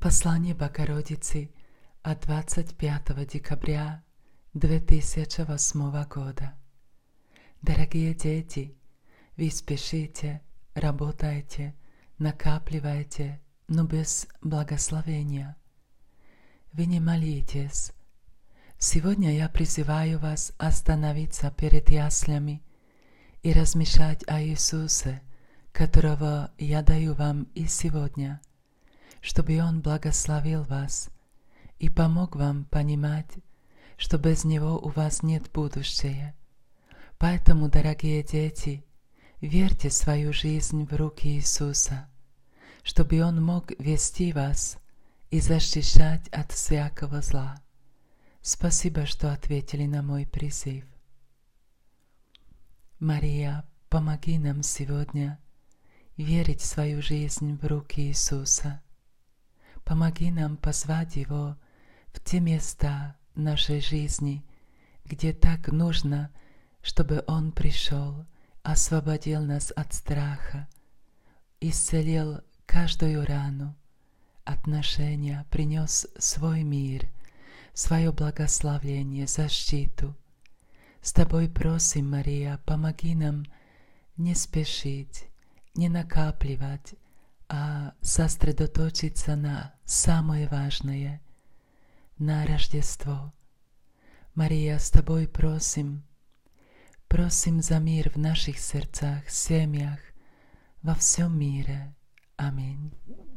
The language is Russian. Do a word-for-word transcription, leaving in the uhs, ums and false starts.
Послание Богородицы от двадцать пятого декабря две тысячи восьмого года. Дорогие дети, вы спешите, работаете, накапливаете, но без благословения. Вы не молитесь. Сегодня я призываю вас остановиться перед яслями и размышлять о Иисусе, которого я даю вам и сегодня, чтобы Он благословил вас и помог вам понимать, что без Него у вас нет будущего. Поэтому, дорогие дети, верьте свою жизнь в руки Иисуса, чтобы Он мог вести вас и защищать от всякого зла. Спасибо, что ответили на мой призыв. Мария, помоги нам сегодня верить свою жизнь в руки Иисуса. Помоги нам позвать Его в те места нашей жизни, где так нужно, чтобы Он пришел, освободил нас от страха, исцелил каждую рану, отношения, принес свой мир, свое благословение, защиту. С Тобой просим, Мария, помоги нам не спешить, не накапливать, а сосредоточиться на самое важное, на Рождество. Мария, с Тобой просим, просим за мир в наших сердцах, семьях, во всем мире. Аминь.